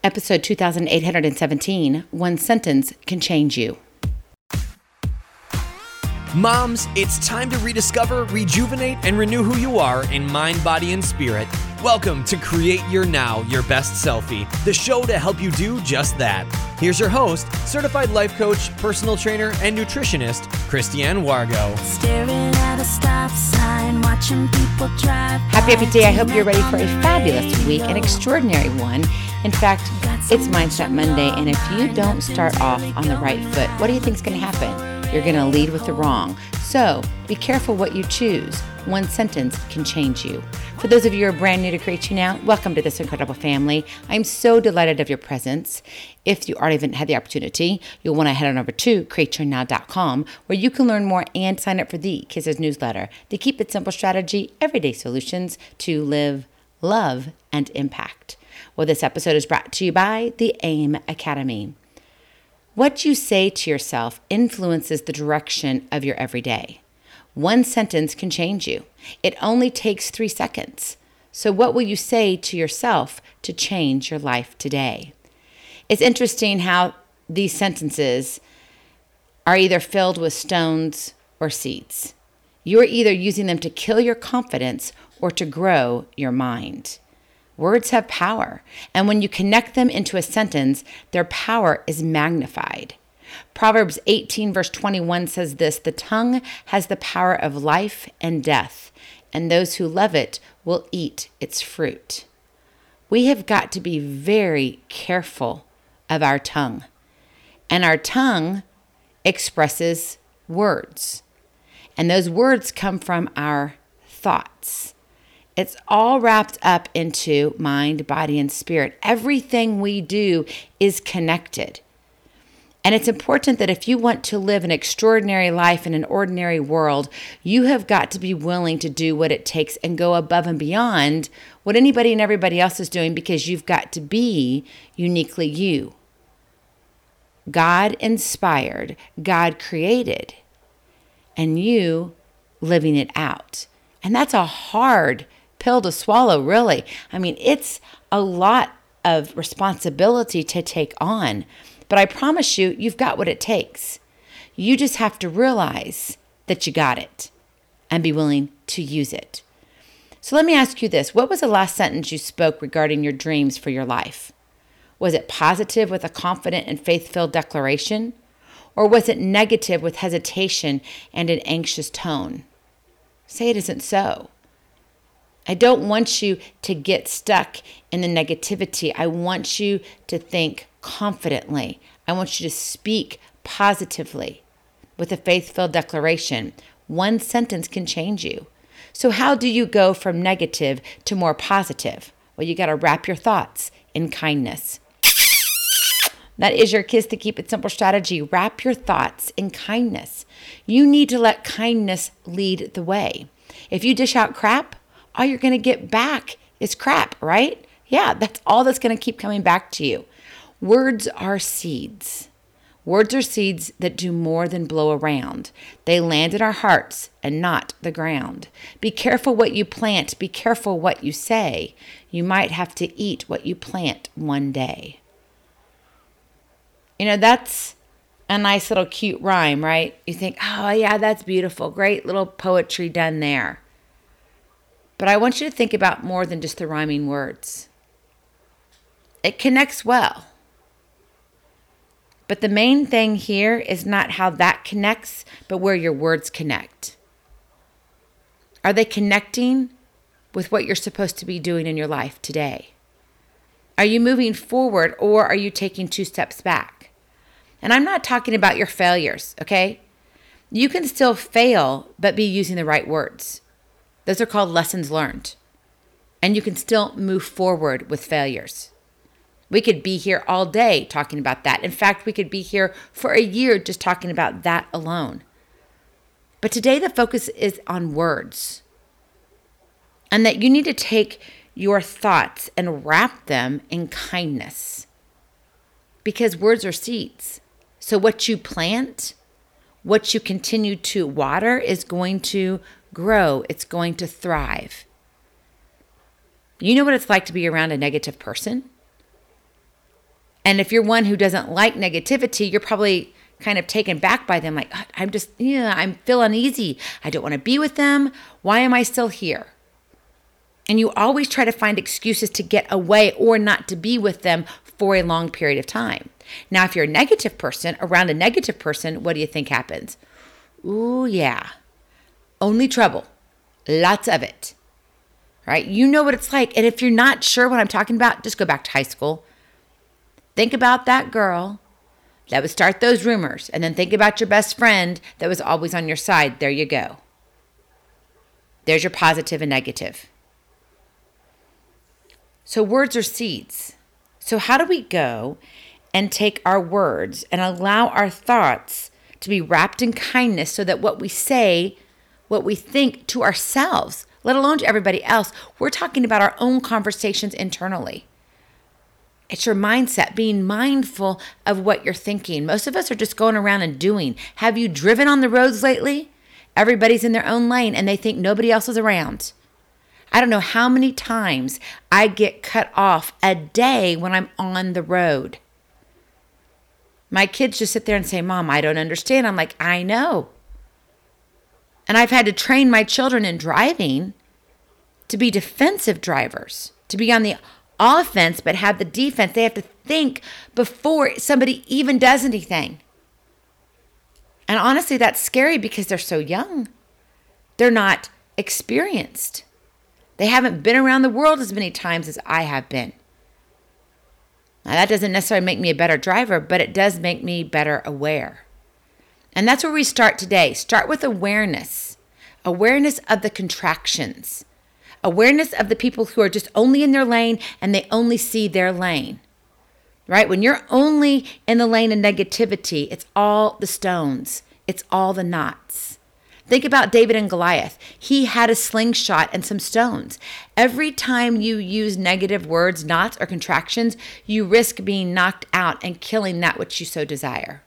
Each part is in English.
Episode 2817, One Sentence Can Change You. Moms, it's time to rediscover, rejuvenate, and renew who you are in mind, body, and spirit. Welcome to Create Your Now, Your Best Selfie, the show to help you do just that. Here's your host, certified life coach, personal trainer, and nutritionist, Christiane Wargo. Staring at a stop sign, watching people drive. Happy day. I hope you're ready for a fabulous week, an extraordinary one. In fact, it's Mindset Monday, and if you don't start off on the right foot, what do you think is going to happen? You're going to lead with the wrong. So be careful what you choose. One sentence can change you. For those of you who are brand new to Create You Now, welcome to this incredible family. I'm so delighted of your presence. If you already haven't had the opportunity, you'll want to head on over to createyournow.com, where you can learn more and sign up for the Kisses newsletter, the Keep It Simple strategy, everyday solutions to live, love, and impact. Well, this episode is brought to you by the AIM Academy. What you say to yourself influences the direction of your everyday. One sentence can change you. It only takes 3 seconds. So what will you say to yourself to change your life today? It's interesting how these sentences are either filled with stones or seeds. You're either using them to kill your confidence or to grow your mind. Words have power, and when you connect them into a sentence, their power is magnified. Proverbs 18 verse 21 says this, "The tongue has the power of life and death, and those who love it will eat its fruit." We have got to be very careful of our tongue, and our tongue expresses words, and those words come from our thoughts. It's all wrapped up into mind, body, and spirit. Everything we do is connected. And it's important that if you want to live an extraordinary life in an ordinary world, you have got to be willing to do what it takes and go above and beyond what anybody and everybody else is doing, because you've got to be uniquely you. God inspired, God created, and you living it out. And that's a hard pill to swallow, really. I mean, it's a lot of responsibility to take on, but I promise you, you've got what it takes. You just have to realize that you got it and be willing to use it. So let me ask you this. What was the last sentence you spoke regarding your dreams for your life? Was it positive with a confident and faith-filled declaration? Or was it negative with hesitation and an anxious tone? Say it isn't so. I don't want you to get stuck in the negativity. I want you to think confidently. I want you to speak positively with a faith-filled declaration. One sentence can change you. So how do you go from negative to more positive? Well, you got to wrap your thoughts in kindness. That is your Kiss to Keep It Simple strategy. Wrap your thoughts in kindness. You need to let kindness lead the way. If you dish out crap, all you're going to get back is crap, right? Yeah, that's all that's going to keep coming back to you. Words are seeds. Words are seeds that do more than blow around. They land in our hearts and not the ground. Be careful what you plant. Be careful what you say. You might have to eat what you plant one day. You know, that's a nice little cute rhyme, right? You think, oh yeah, that's beautiful. Great little poetry done there. But I want you to think about more than just the rhyming words. It connects well. But the main thing here is not how that connects, but where your words connect. Are they connecting with what you're supposed to be doing in your life today? Are you moving forward, or are you taking 2 steps back? And I'm not talking about your failures, okay? You can still fail, but be using the right words. Those are called lessons learned. And you can still move forward with failures. We could be here all day talking about that. In fact, we could be here for a year just talking about that alone. But today the focus is on words. And that you need to take your thoughts and wrap them in kindness. Because words are seeds. So what you plant, what you continue to water is going to grow. It's going to thrive. You know what it's like to be around a negative person? And if you're one who doesn't like negativity, you're probably kind of taken back by them. Like, I feel uneasy. I don't want to be with them. Why am I still here? And you always try to find excuses to get away or not to be with them for a long period of time. Now, if you're a negative person around a negative person, what do you think happens? Ooh, yeah. Only trouble. Lots of it. Right? You know what it's like. And if you're not sure what I'm talking about, just go back to high school. Think about that girl that would start those rumors, and then think about your best friend that was always on your side. There you go. There's your positive and negative. So words are seeds. So how do we go and take our words and allow our thoughts to be wrapped in kindness so that what we say, what we think to ourselves, let alone to everybody else, we're talking about our own conversations internally. It's your mindset, being mindful of what you're thinking. Most of us are just going around and doing. Have you driven on the roads lately? Everybody's in their own lane and they think nobody else is around. I don't know how many times I get cut off a day when I'm on the road. My kids just sit there and say, Mom, I don't understand. I'm like, I know. And I've had to train my children in driving to be defensive drivers, to be on the offense but have the defense. They have to think before somebody even does anything. And honestly, that's scary because they're so young. They're not experienced. They haven't been around the world as many times as I have been. Now, that doesn't necessarily make me a better driver, but it does make me better aware. And that's where we start today. Start with awareness. Awareness of the contractions. Awareness of the people who are just only in their lane and they only see their lane. Right? When you're only in the lane of negativity, it's all the stones. It's all the knots. Think about David and Goliath. He had a slingshot and some stones. Every time you use negative words, knots, or contractions, you risk being knocked out and killing that which you so desire.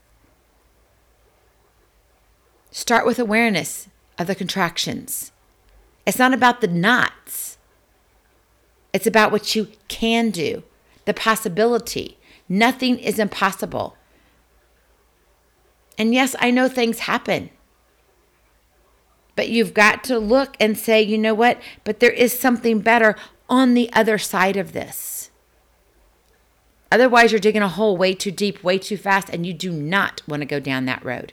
Start with awareness of the contractions. It's not about the knots. It's about what you can do, the possibility. Nothing is impossible. And yes, I know things happen. But you've got to look and say, you know what? But there is something better on the other side of this. Otherwise, you're digging a hole way too deep, way too fast, and you do not want to go down that road.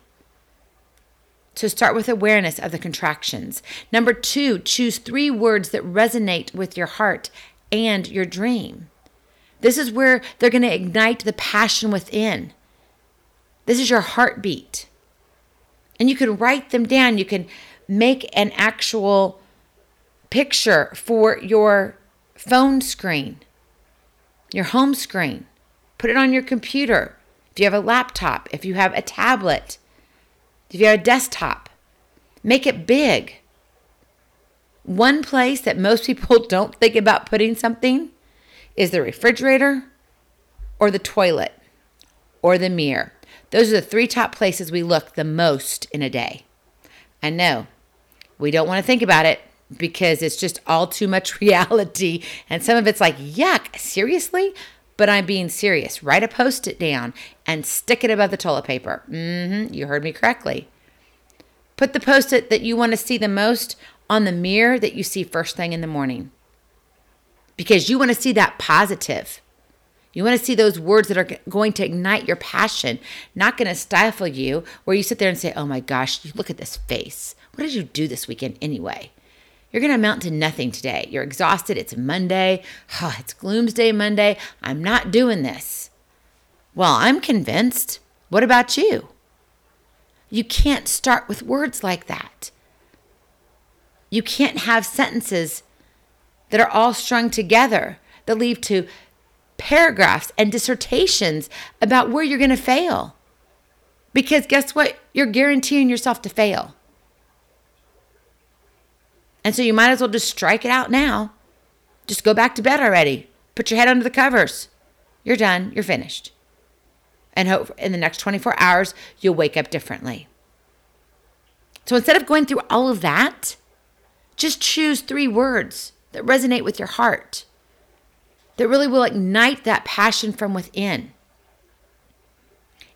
So start with awareness of the contractions. Number 2, choose 3 words that resonate with your heart and your dream. This is where they're going to ignite the passion within. This is your heartbeat. And you can write them down. You can make an actual picture for your phone screen, your home screen. Put it on your computer. If you have a laptop, if you have a tablet, if you have a desktop, make it big. One place that most people don't think about putting something is the refrigerator or the toilet or the mirror. Those are the 3 top places we look the most in a day. I know we don't want to think about it because it's just all too much reality. And some of it's like, yuck, seriously? But I'm being serious. Write a Post-it down and stick it above the toilet paper. You heard me correctly. Put the Post-it that you want to see the most on the mirror that you see first thing in the morning. Because you want to see that positive. You want to see those words that are going to ignite your passion, not going to stifle you, where you sit there and say, oh my gosh, look at this face. What did you do this weekend anyway? You're going to amount to nothing today. You're exhausted. It's Monday. Oh, it's Gloomsday Monday. I'm not doing this. Well, I'm convinced. What about you? You can't start with words like that. You can't have sentences that are all strung together that lead to paragraphs and dissertations about where you're going to fail. Because guess what? You're guaranteeing yourself to fail. And so you might as well just strike it out now. Just go back to bed already. Put your head under the covers. You're done. You're finished. And hope in the next 24 hours, you'll wake up differently. So instead of going through all of that, just choose 3 words that resonate with your heart, that really will ignite that passion from within.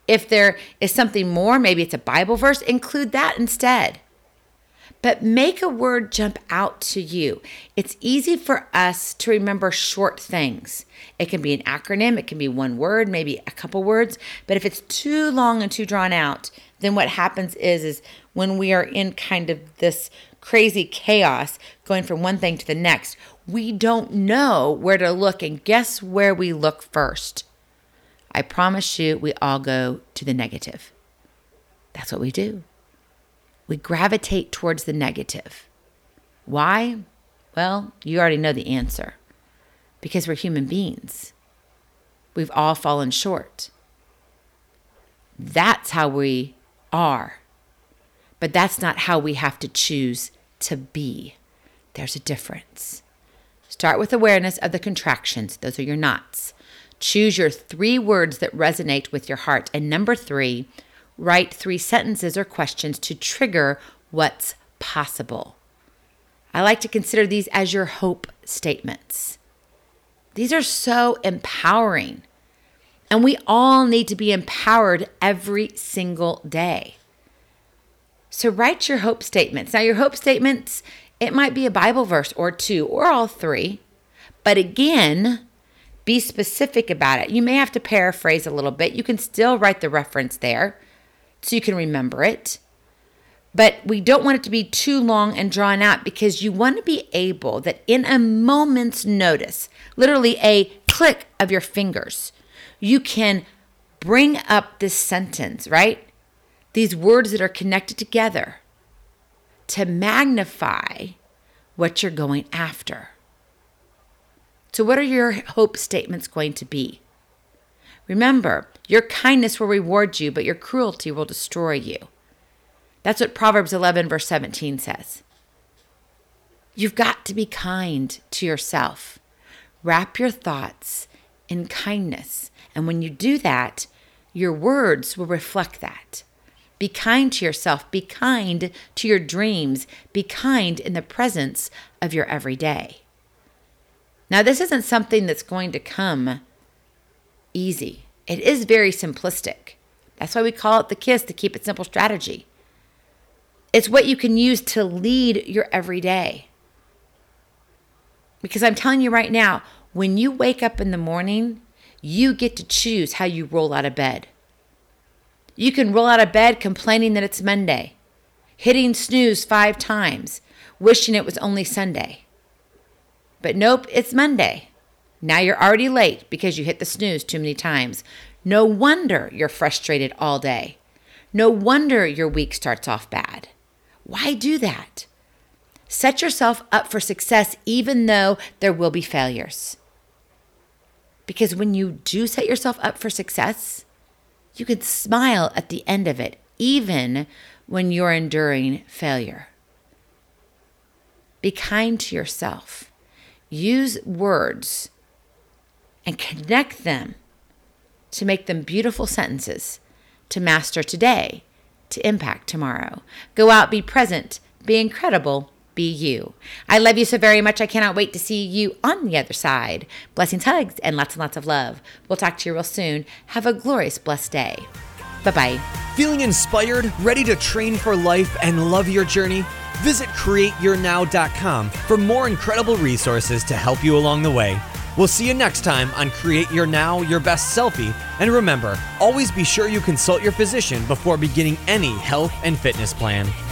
If there is something more, maybe it's a Bible verse, include that instead. But make a word jump out to you. It's easy for us to remember short things. It can be an acronym, it can be one word, maybe a couple words. But if it's too long and too drawn out, then what happens is when we are in kind of this crazy chaos going from one thing to the next, we don't know where to look. And guess where we look first? I promise you, we all go to the negative. That's what we do. We gravitate towards the negative. Why? Well, you already know the answer. Because we're human beings. We've all fallen short. That's how we are. But that's not how we have to choose to be. There's a difference. Start with awareness of the contractions. Those are your knots. Choose your 3 words that resonate with your heart. And number 3, write 3 sentences or questions to trigger what's possible. I like to consider these as your hope statements. These are so empowering. And we all need to be empowered every single day. So write your hope statements. Now, your hope statements, it might be a Bible verse or 2 or all 3. But again, be specific about it. You may have to paraphrase a little bit. You can still write the reference there so you can remember it. But we don't want it to be too long and drawn out, because you want to be able that in a moment's notice, literally a click of your fingers, you can bring up this sentence, right? These words that are connected together to magnify what you're going after. So what are your hope statements going to be? Remember, your kindness will reward you, but your cruelty will destroy you. That's what Proverbs 11 verse 17 says. You've got to be kind to yourself. Wrap your thoughts in kindness. And when you do that, your words will reflect that. Be kind to yourself. Be kind to your dreams. Be kind in the presence of your everyday. Now, this isn't something that's going to come easy. It is very simplistic. That's why we call it the KISS, the Keep It Simple strategy. It's what you can use to lead your everyday. Because I'm telling you right now, when you wake up in the morning, you get to choose how you roll out of bed. You can roll out of bed complaining that it's Monday, hitting snooze 5 times, wishing it was only Sunday. But nope, it's Monday. Now you're already late because you hit the snooze too many times. No wonder you're frustrated all day. No wonder your week starts off bad. Why do that? Set yourself up for success even though there will be failures. Because when you do set yourself up for success, you can smile at the end of it, even when you're enduring failure. Be kind to yourself. Use words and connect them to make them beautiful sentences to master today, to impact tomorrow. Go out, be present, be incredible, be you. I love you so very much. I cannot wait to see you on the other side. Blessings, hugs, and lots of love. We'll talk to you real soon. Have a glorious, blessed day. Bye-bye. Feeling inspired, ready to train for life and love your journey? Visit CreateYourNow.com for more incredible resources to help you along the way. We'll see you next time on Create Your Now, Your Best Selfie. And remember, always be sure you consult your physician before beginning any health and fitness plan.